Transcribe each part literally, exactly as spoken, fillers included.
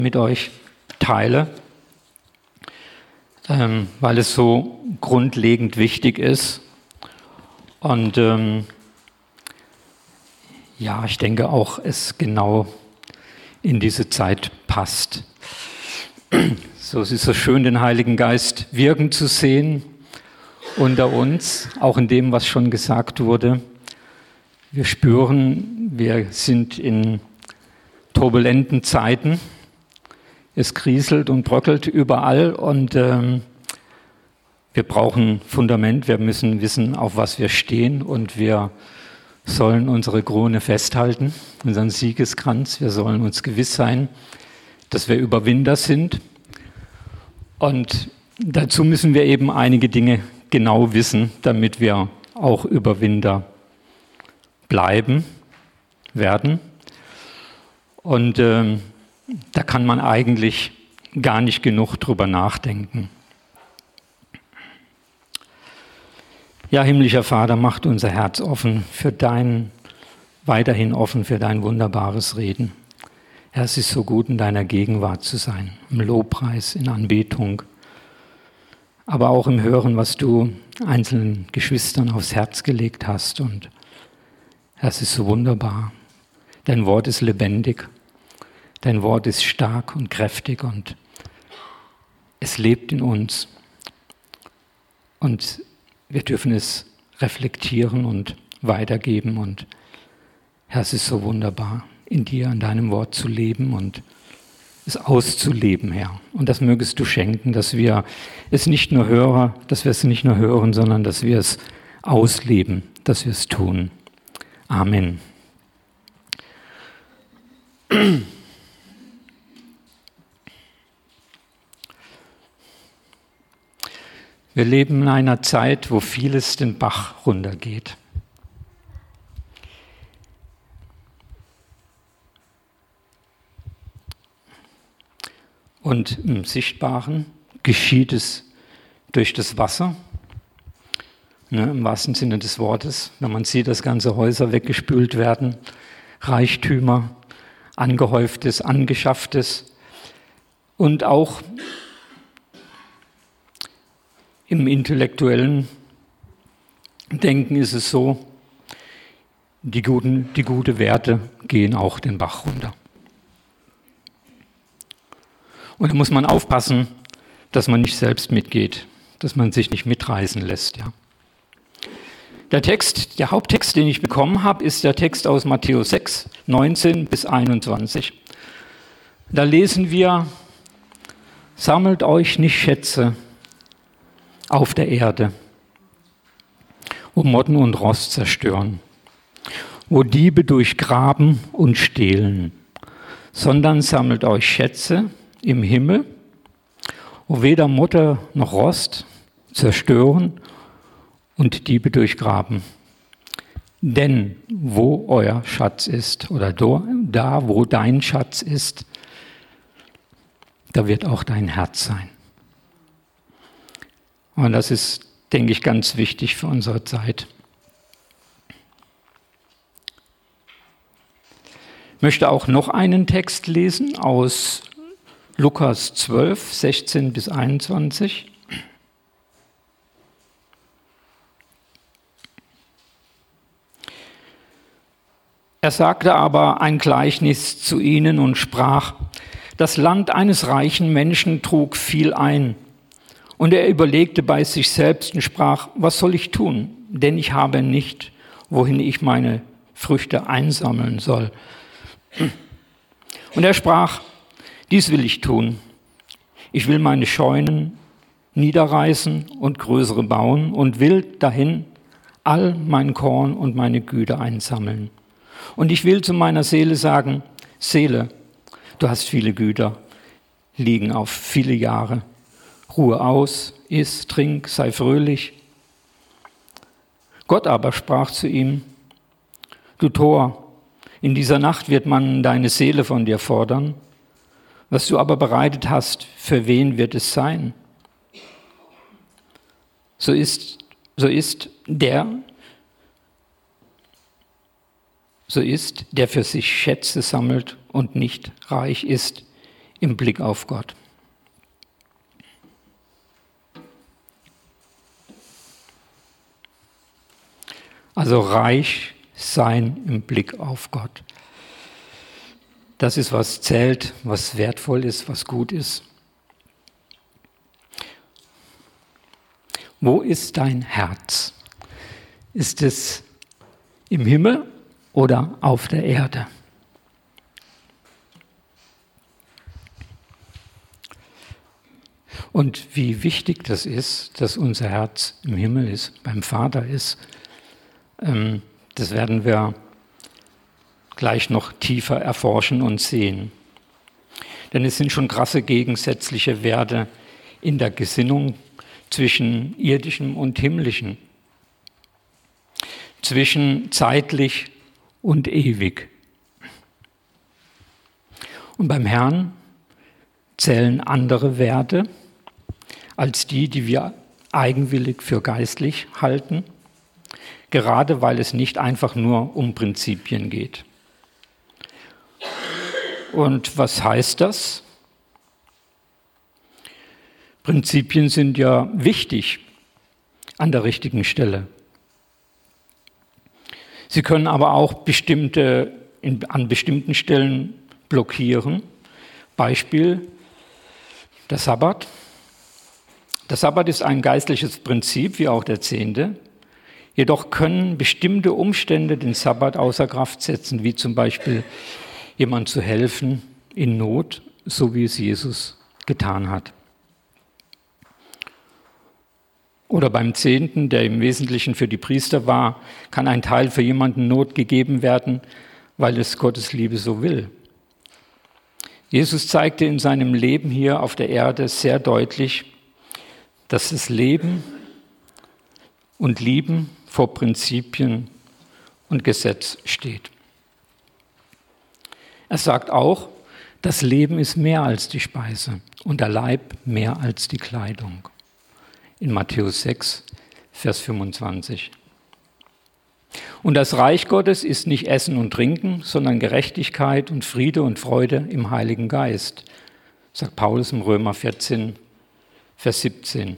mit euch teile, ähm, weil es so grundlegend wichtig ist. Und ähm, ja, ich denke auch, es genau in diese Zeit passt. So, es ist so schön, den Heiligen Geist wirken zu sehen unter uns, auch in dem, was schon gesagt wurde. Wir spüren, wir sind in turbulenten Zeiten. Es kriselt und bröckelt überall und ähm, wir brauchen Fundament. Wir müssen wissen, auf was wir stehen, und wir sollen unsere Krone festhalten, unseren Siegeskranz. Wir sollen uns gewiss sein, dass wir Überwinder sind. Und dazu müssen wir eben einige Dinge genau wissen, damit wir auch Überwinder bleiben werden. Und ähm, da kann man eigentlich gar nicht genug drüber nachdenken. Ja, himmlischer Vater, macht unser Herz offen für dein, weiterhin offen für dein wunderbares Reden. Herr, es ist so gut, in deiner Gegenwart zu sein, im Lobpreis, in Anbetung, aber auch im Hören, was du einzelnen Geschwistern aufs Herz gelegt hast. Und Herr, es ist so wunderbar. Dein Wort ist lebendig. Dein Wort ist stark und kräftig und es lebt in uns. Und wir dürfen es reflektieren und weitergeben. Und Herr, es ist so wunderbar, in dir, in deinem Wort zu leben und es auszuleben, Herr. Und das mögest du schenken, dass wir es nicht nur hören, dass wir es nicht nur hören, sondern dass wir es ausleben, dass wir es tun. Amen. Wir leben in einer Zeit, wo vieles den Bach runtergeht. Und im Sichtbaren geschieht es durch das Wasser, ne, im wahrsten Sinne des Wortes. Wenn man sieht, dass ganze Häuser weggespült werden, Reichtümer, Angehäuftes, Angeschafftes, und auch im intellektuellen Denken ist es so, die guten, die guten Werte gehen auch den Bach runter. Und da muss man aufpassen, dass man nicht selbst mitgeht, dass man sich nicht mitreißen lässt. Ja. Der Text, der Haupttext, den ich bekommen habe, ist der Text aus Matthäus sechs, neunzehn bis einundzwanzig. Da lesen wir: Sammelt euch nicht Schätze auf der Erde, wo Motten und Rost zerstören, wo Diebe durchgraben und stehlen, sondern sammelt euch Schätze im Himmel, wo weder Motte noch Rost zerstören und Diebe durchgraben. Denn wo euer Schatz ist, oder da, wo dein Schatz ist, da wird auch dein Herz sein. Und das ist, denke ich, ganz wichtig für unsere Zeit. Ich möchte auch noch einen Text lesen aus Lukas zwölf, sechzehn bis einundzwanzig. Er sagte aber ein Gleichnis zu ihnen und sprach: Das Land eines reichen Menschen trug viel ein. Und er überlegte bei sich selbst und sprach: Was soll ich tun? Denn ich habe nicht, wohin ich meine Früchte einsammeln soll. Und er sprach: Dies will ich tun. Ich will meine Scheunen niederreißen und größere bauen und will dahin all mein Korn und meine Güter einsammeln. Und ich will zu meiner Seele sagen: Seele, du hast viele Güter, liegen auf viele Jahre. Ruhe aus, iss, trink, sei fröhlich. Gott aber sprach zu ihm: Du Tor, in dieser Nacht wird man deine Seele von dir fordern. Was du aber bereitet hast, für wen wird es sein? So ist, so ist der, so ist, der für sich Schätze sammelt und nicht reich ist im Blick auf Gott. Also reich sein im Blick auf Gott. Das ist, was zählt, was wertvoll ist, was gut ist. Wo ist dein Herz? Ist es im Himmel oder auf der Erde? Und wie wichtig das ist, dass unser Herz im Himmel ist, beim Vater ist, das werden wir gleich noch tiefer erforschen und sehen. Denn es sind schon krasse gegensätzliche Werte in der Gesinnung zwischen irdischem und himmlischem, zwischen zeitlich und ewig. Und beim Herrn zählen andere Werte als die, die wir eigenwillig für geistlich halten, gerade weil es nicht einfach nur um Prinzipien geht. Und was heißt das? Prinzipien sind ja wichtig an der richtigen Stelle. Sie können aber auch bestimmte, in, an bestimmten Stellen blockieren. Beispiel der Sabbat. Der Sabbat ist ein geistliches Prinzip, wie auch der Zehnte. Jedoch können bestimmte Umstände den Sabbat außer Kraft setzen, wie zum Beispiel jemand zu helfen in Not, so wie es Jesus getan hat. Oder beim Zehnten, der im Wesentlichen für die Priester war, kann ein Teil für jemanden Not gegeben werden, weil es Gottes Liebe so will. Jesus zeigte in seinem Leben hier auf der Erde sehr deutlich, dass das Leben und Lieben vor Prinzipien und Gesetz steht. Er sagt auch, das Leben ist mehr als die Speise und der Leib mehr als die Kleidung. In Matthäus sechs, Vers fünfundzwanzig. Und das Reich Gottes ist nicht Essen und Trinken, sondern Gerechtigkeit und Friede und Freude im Heiligen Geist, sagt Paulus im Römer vierzehn, Vers siebzehn.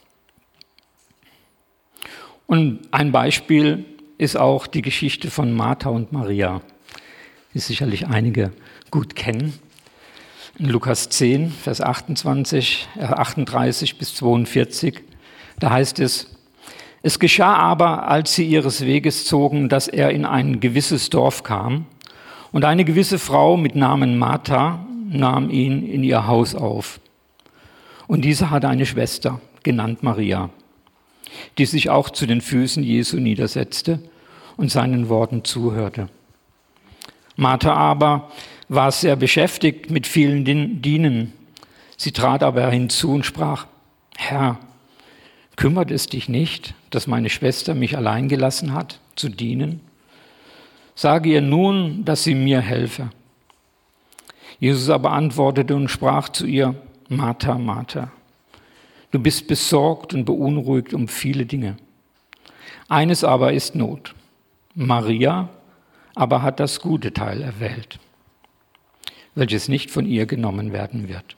Und ein Beispiel ist auch die Geschichte von Martha und Maria, die sicherlich einige gut kennen. In Lukas zehn, Vers achtundzwanzig, achtunddreißig bis zweiundvierzig, da heißt es, es geschah aber, als sie ihres Weges zogen, dass er in ein gewisses Dorf kam, und eine gewisse Frau mit Namen Martha nahm ihn in ihr Haus auf. Und diese hatte eine Schwester, genannt Maria, die sich auch zu den Füßen Jesu niedersetzte und seinen Worten zuhörte. Martha aber war sehr beschäftigt mit vielen Dienen. Sie trat aber hinzu und sprach, Herr, kümmert es dich nicht, dass meine Schwester mich allein gelassen hat, zu dienen? Sage ihr nun, dass sie mir helfe. Jesus aber antwortete und sprach zu ihr, Martha, Martha, du bist besorgt und beunruhigt um viele Dinge. Eines aber ist Not. Maria aber hat das gute Teil erwählt, welches nicht von ihr genommen werden wird.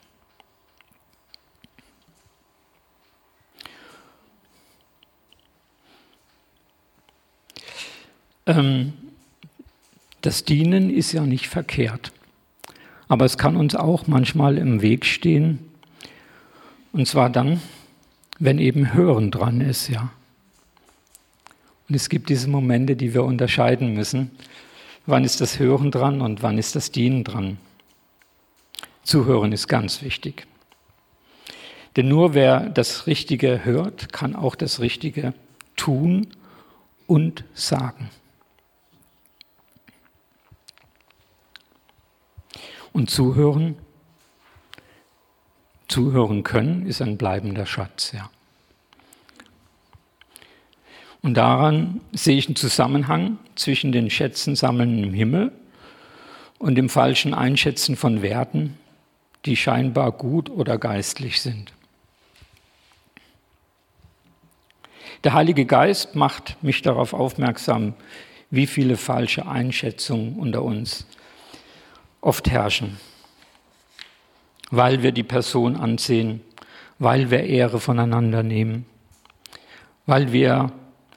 Ähm, das Dienen ist ja nicht verkehrt, aber es kann uns auch manchmal im Weg stehen, und zwar dann, wenn eben Hören dran ist, ja. Und es gibt diese Momente, die wir unterscheiden müssen. Wann ist das Hören dran und wann ist das Dienen dran? Zuhören ist ganz wichtig. Denn nur wer das Richtige hört, kann auch das Richtige tun und sagen. Und zuhören, zuhören können, ist ein bleibender Schatz, ja. Und daran sehe ich einen Zusammenhang zwischen den Schätzen sammeln im Himmel und dem falschen Einschätzen von Werten, die scheinbar gut oder geistlich sind. Der Heilige Geist macht mich darauf aufmerksam, wie viele falsche Einschätzungen unter uns oft herrschen. weil wir die Person ansehen, weil wir Ehre voneinander nehmen, weil wir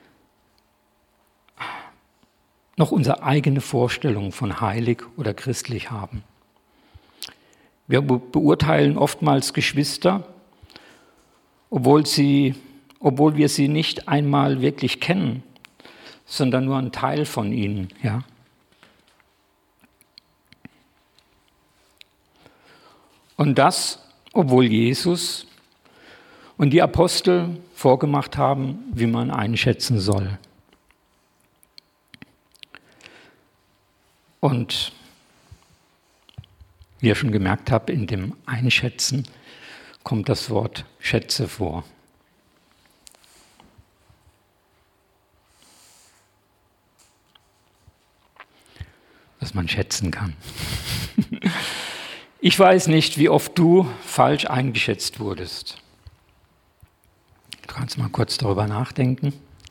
noch unsere eigene Vorstellung von heilig oder christlich haben. Wir beurteilen oftmals Geschwister, obwohl, sie, obwohl wir sie nicht einmal wirklich kennen, sondern nur einen Teil von ihnen. Ja? Und das, obwohl Jesus und die Apostel vorgemacht haben, wie man einschätzen soll. Und wie ihr schon gemerkt habt, in dem Einschätzen kommt das Wort Schätze vor. Was man schätzen kann. Ich weiß nicht, wie oft du falsch eingeschätzt wurdest. Du kannst mal kurz darüber nachdenken.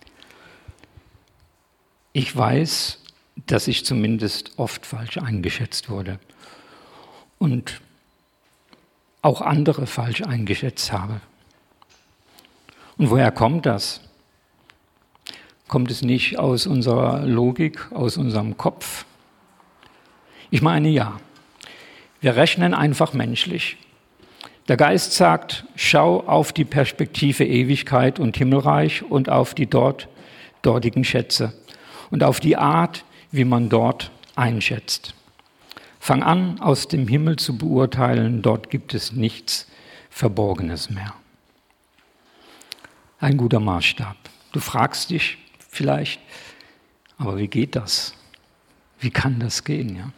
Ich weiß, dass ich zumindest oft falsch eingeschätzt wurde und auch andere falsch eingeschätzt habe. Und woher kommt das? Kommt es nicht aus unserer Logik, aus unserem Kopf? Ich meine ja. Wir rechnen einfach menschlich. Der Geist sagt, schau auf die Perspektive Ewigkeit und Himmelreich und auf die dort, dortigen Schätze und auf die Art, wie man dort einschätzt. Fang an, aus dem Himmel zu beurteilen, dort gibt es nichts Verborgenes mehr. Ein guter Maßstab. Du fragst dich vielleicht, aber wie geht das? Wie kann das gehen? Ja?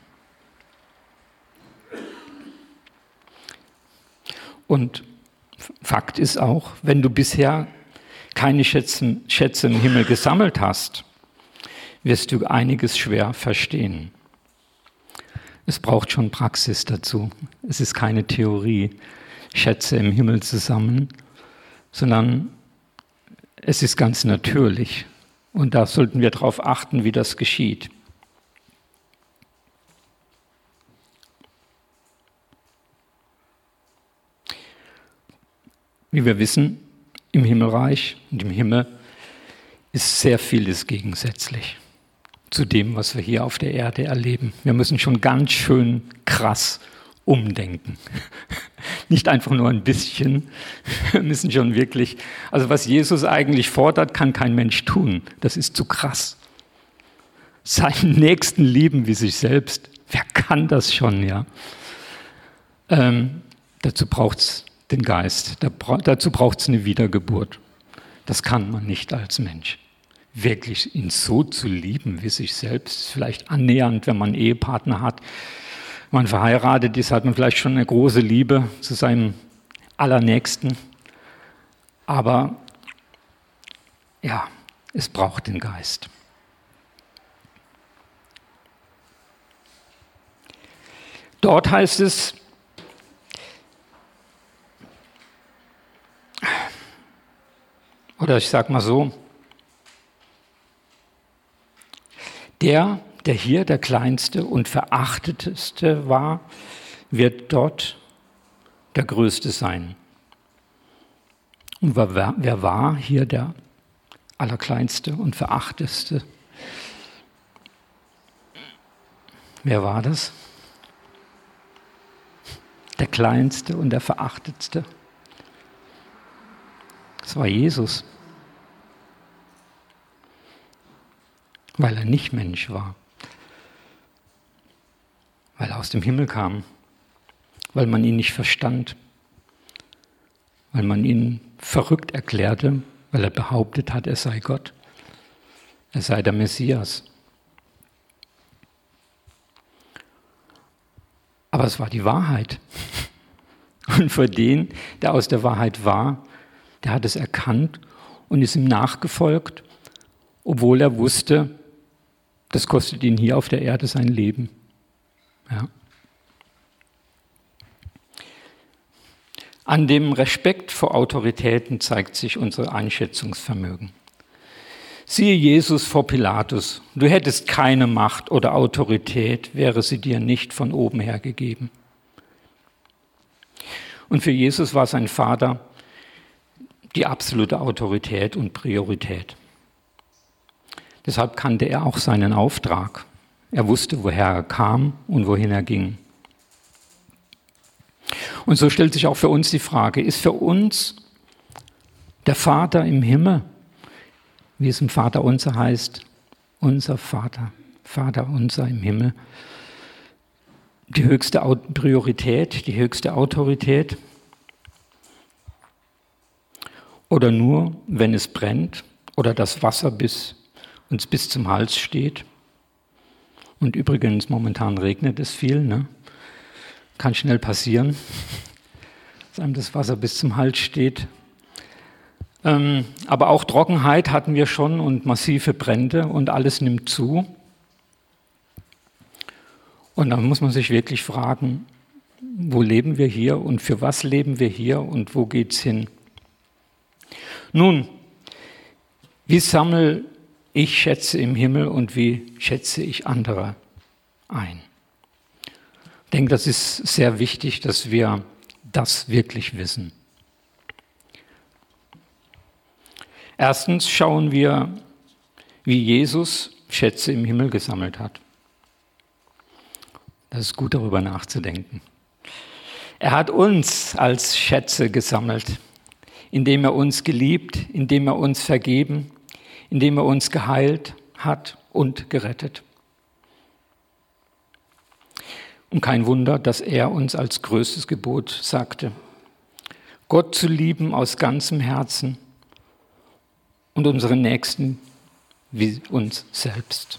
Und Fakt ist auch, wenn du bisher keine Schätze, Schätze im Himmel gesammelt hast, wirst du einiges schwer verstehen. Es braucht schon Praxis dazu. Es ist keine Theorie, Schätze im Himmel zu sammeln, sondern es ist ganz natürlich. Und da sollten wir darauf achten, wie das geschieht. Wie wir wissen, im Himmelreich und im Himmel ist sehr vieles gegensätzlich zu dem, was wir hier auf der Erde erleben. Wir müssen schon ganz schön krass umdenken. Nicht einfach nur ein bisschen, wir müssen schon wirklich, also was Jesus eigentlich fordert, kann kein Mensch tun. Das ist zu krass. Seinen Nächsten lieben wie sich selbst. Wer kann das schon, ja? Ähm, dazu braucht es den Geist. Da, dazu braucht es eine Wiedergeburt. Das kann man nicht als Mensch. Wirklich ihn so zu lieben wie sich selbst, vielleicht annähernd, wenn man einen Ehepartner hat. Wenn man verheiratet ist, hat man vielleicht schon eine große Liebe zu seinem Allernächsten. Aber ja, es braucht den Geist. Dort heißt es, oder ich sage mal so, der, der hier der kleinste und verachteteste war, wird dort der Größte sein. Und wer, wer war hier der Allerkleinste und Verachtetste? Wer war das? Der Kleinste und der Verachtetste. Das war Jesus. Weil er nicht Mensch war. Weil er aus dem Himmel kam. Weil man ihn nicht verstand. Weil man ihn verrückt erklärte, weil er behauptet hat, er sei Gott. Er sei der Messias. Aber es war die Wahrheit. Und für den, der aus der Wahrheit war, der hat es erkannt und ist ihm nachgefolgt, obwohl er wusste, das kostet ihn hier auf der Erde sein Leben. Ja. An dem Respekt vor Autoritäten zeigt sich unser Einschätzungsvermögen. Siehe Jesus vor Pilatus. Du hättest keine Macht oder Autorität, wäre sie dir nicht von oben her gegeben. Und für Jesus war sein Vater die absolute Autorität und Priorität. Deshalb kannte er auch seinen Auftrag. Er wusste, woher er kam und wohin er ging. Und so stellt sich auch für uns die Frage, ist für uns der Vater im Himmel, wie es im Vater unser heißt, unser Vater, Vater unser im Himmel, die höchste Priorität, die höchste Autorität? Oder nur, wenn es brennt oder das Wasser bis, uns bis zum Hals steht? Und übrigens, momentan regnet es viel, ne? Kann schnell passieren, dass einem das Wasser bis zum Hals steht. Ähm, aber auch Trockenheit hatten wir schon und massive Brände und alles nimmt zu. Und dann muss man sich wirklich fragen, wo leben wir hier und für was leben wir hier und wo geht's hin? Nun, wie sammle ich Schätze im Himmel und wie schätze ich andere ein? Ich denke, das ist sehr wichtig, dass wir das wirklich wissen. Erstens schauen wir, wie Jesus Schätze im Himmel gesammelt hat. Das ist gut, darüber nachzudenken. Er hat uns als Schätze gesammelt, indem er uns geliebt, indem er uns vergeben, indem er uns geheilt hat und gerettet. Und kein Wunder, dass er uns als größtes Gebot sagte, Gott zu lieben aus ganzem Herzen und unseren Nächsten wie uns selbst.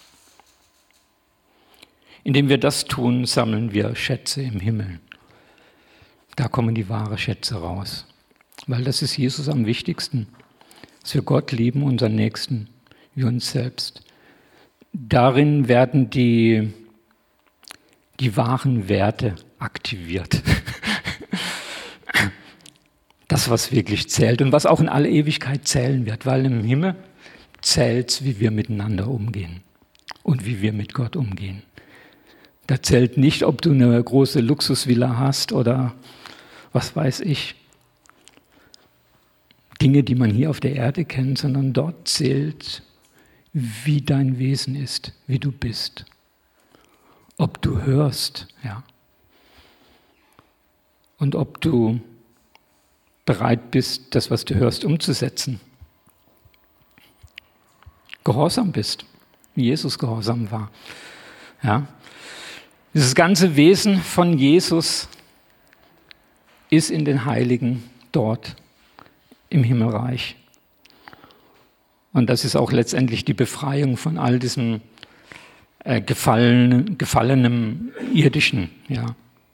Indem wir das tun, sammeln wir Schätze im Himmel. Da kommen die wahren Schätze raus. Weil das ist Jesus am wichtigsten, dass wir Gott lieben, unseren Nächsten wie uns selbst. Darin werden die, die wahren Werte aktiviert. Das, was wirklich zählt und was auch in alle Ewigkeit zählen wird, weil im Himmel zählt es, wie wir miteinander umgehen und wie wir mit Gott umgehen. Da zählt nicht, ob du eine große Luxusvilla hast oder was weiß ich, Dinge, die man hier auf der Erde kennt, sondern dort zählt, wie dein Wesen ist, wie du bist, ob du hörst, ja, und ob du bereit bist, das, was du hörst, umzusetzen. Gehorsam bist, wie Jesus gehorsam war. Ja. Dieses ganze Wesen von Jesus ist in den Heiligen dort im Himmelreich. Und das ist auch letztendlich die Befreiung von all diesem äh, gefallenen, gefallenem Irdischen. Ja.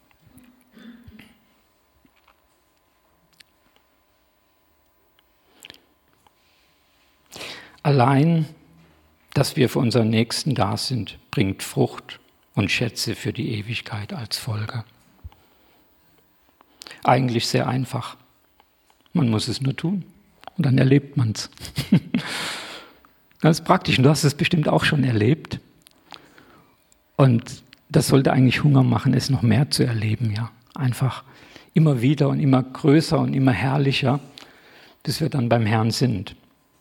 Allein, dass wir für unseren Nächsten da sind, bringt Frucht und Schätze für die Ewigkeit als Folge. Eigentlich sehr einfach. Man muss es nur tun und dann erlebt man es. Ganz praktisch, und du hast es bestimmt auch schon erlebt. Und das sollte eigentlich Hunger machen, es noch mehr zu erleben. Ja, einfach immer wieder und immer größer und immer herrlicher, bis wir dann beim Herrn sind.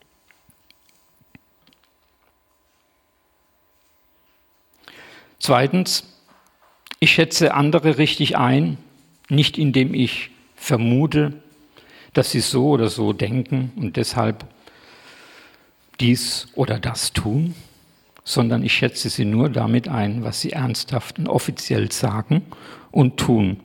Zweitens, ich schätze andere richtig ein, nicht indem ich vermute, dass sie so oder so denken und deshalb dies oder das tun, sondern ich schätze sie nur damit ein, was sie ernsthaft und offiziell sagen und tun.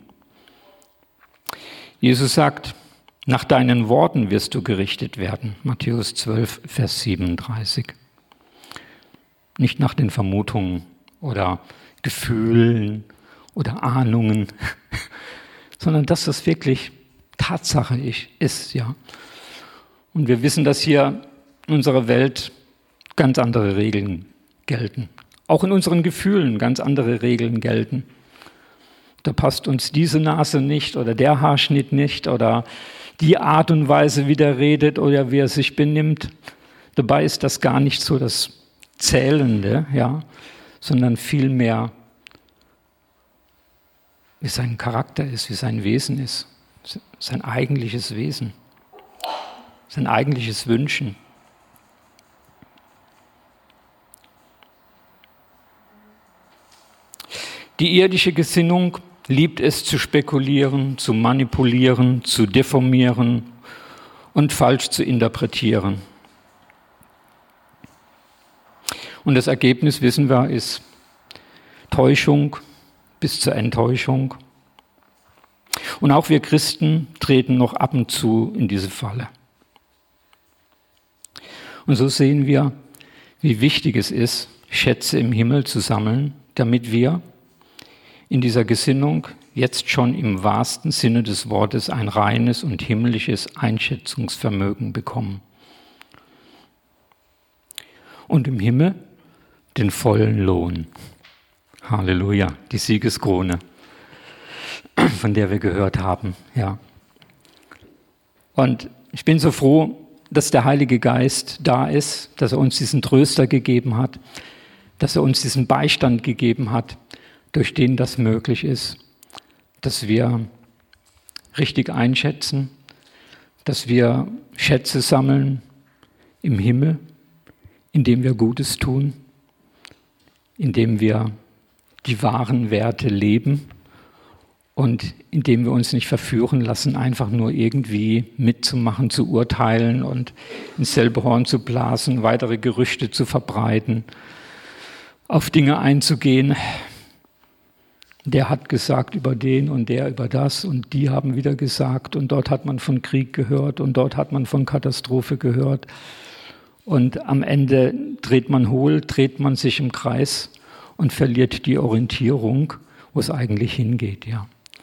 Jesus sagt, nach deinen Worten wirst du gerichtet werden. Matthäus zwölf, Vers siebenunddreißig. Nicht nach den Vermutungen oder Gefühlen oder Ahnungen, sondern dass das wirklich Tatsache ist, ja. Und wir wissen, dass hier in unserer Welt ganz andere Regeln gelten. Auch in unseren Gefühlen ganz andere Regeln gelten. Da passt uns diese Nase nicht oder der Haarschnitt nicht oder die Art und Weise, wie der redet oder wie er sich benimmt. Dabei ist das gar nicht so das Zählende, ja, sondern vielmehr, wie sein Charakter ist, wie sein Wesen ist, sein eigentliches Wesen, sein eigentliches Wünschen. Die irdische Gesinnung liebt es zu spekulieren, zu manipulieren, zu deformieren und falsch zu interpretieren. Und das Ergebnis, wissen wir, ist Täuschung bis zur Enttäuschung. Und auch wir Christen treten noch ab und zu in diese Falle. Und so sehen wir, wie wichtig es ist, Schätze im Himmel zu sammeln, damit wir in dieser Gesinnung jetzt schon im wahrsten Sinne des Wortes ein reines und himmlisches Einschätzungsvermögen bekommen. Und im Himmel den vollen Lohn. Halleluja, die Siegeskrone, von der wir gehört haben. Ja. Und ich bin so froh, dass der Heilige Geist da ist, dass er uns diesen Tröster gegeben hat, dass er uns diesen Beistand gegeben hat, durch den das möglich ist, dass wir richtig einschätzen, dass wir Schätze sammeln im Himmel, indem wir Gutes tun, indem wir die wahren Werte leben und indem wir uns nicht verführen lassen, einfach nur irgendwie mitzumachen, zu urteilen und ins selbe Horn zu blasen, weitere Gerüchte zu verbreiten, auf Dinge einzugehen. Der hat gesagt über den und der über das und die haben wieder gesagt und dort hat man von Krieg gehört und dort hat man von Katastrophe gehört. Und am Ende dreht man hohl, dreht man sich im Kreis und verliert die Orientierung, wo es eigentlich hingeht, ja.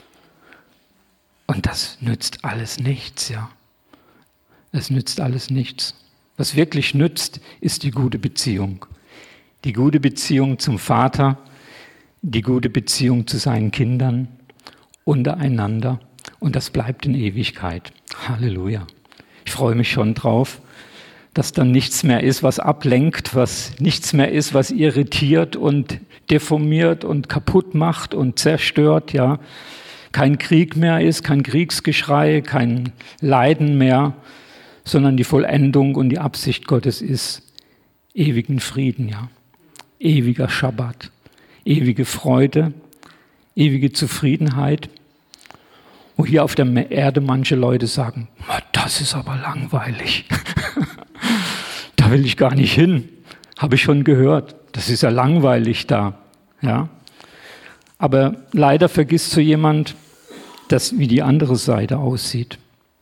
Und das nützt alles nichts, ja. Es nützt alles nichts. Was wirklich nützt, ist die gute Beziehung. Die gute Beziehung zum Vater, die gute Beziehung zu seinen Kindern, untereinander. Und das bleibt in Ewigkeit. Halleluja. Ich freue mich schon drauf, dass dann nichts mehr ist, was ablenkt, was nichts mehr ist, was irritiert und deformiert und kaputt macht und zerstört, ja. Kein Krieg mehr ist, kein Kriegsgeschrei, kein Leiden mehr, sondern die Vollendung und die Absicht Gottes ist ewigen Frieden, ja. Ewiger Schabbat, ewige Freude, ewige Zufriedenheit. Wo hier auf der Erde manche Leute sagen, das ist aber langweilig. Da will ich gar nicht hin. Habe ich schon gehört. Das ist ja langweilig da. Ja? Aber leider vergisst so jemand, dass, wie die andere Seite aussieht.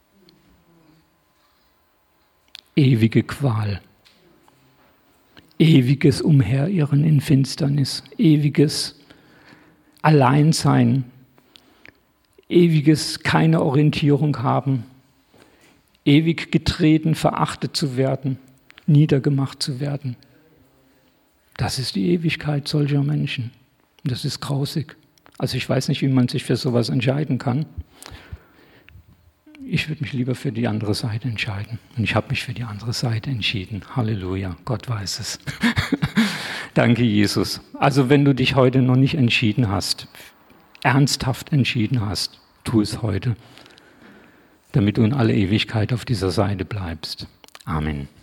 Ewige Qual. Ewiges Umherirren in Finsternis. Ewiges Alleinsein. Ewiges keine Orientierung haben. Ewig getreten, verachtet zu werden. Niedergemacht zu werden. Das ist die Ewigkeit solcher Menschen. Das ist grausig. Also ich weiß nicht, wie man sich für sowas entscheiden kann. Ich würde mich lieber für die andere Seite entscheiden. Und ich habe mich für die andere Seite entschieden. Halleluja, Gott weiß es. Danke, Jesus. Also wenn du dich heute noch nicht entschieden hast, ernsthaft entschieden hast, tu es heute, damit du in alle Ewigkeit auf dieser Seite bleibst. Amen.